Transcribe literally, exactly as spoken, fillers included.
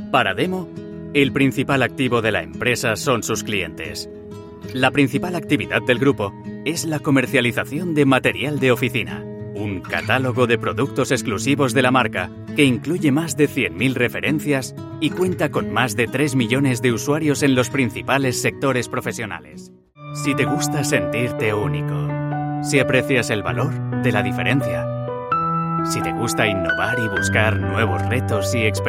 Para Demo, el principal activo de la empresa son sus clientes. La principal actividad del grupo es la comercialización de material de oficina, un catálogo de productos exclusivos de la marca que incluye más de cien mil referencias y cuenta con más de tres millones de usuarios en los principales sectores profesionales. Si te gusta sentirte único, si aprecias el valor de la diferencia, si te gusta innovar y buscar nuevos retos y experiencias,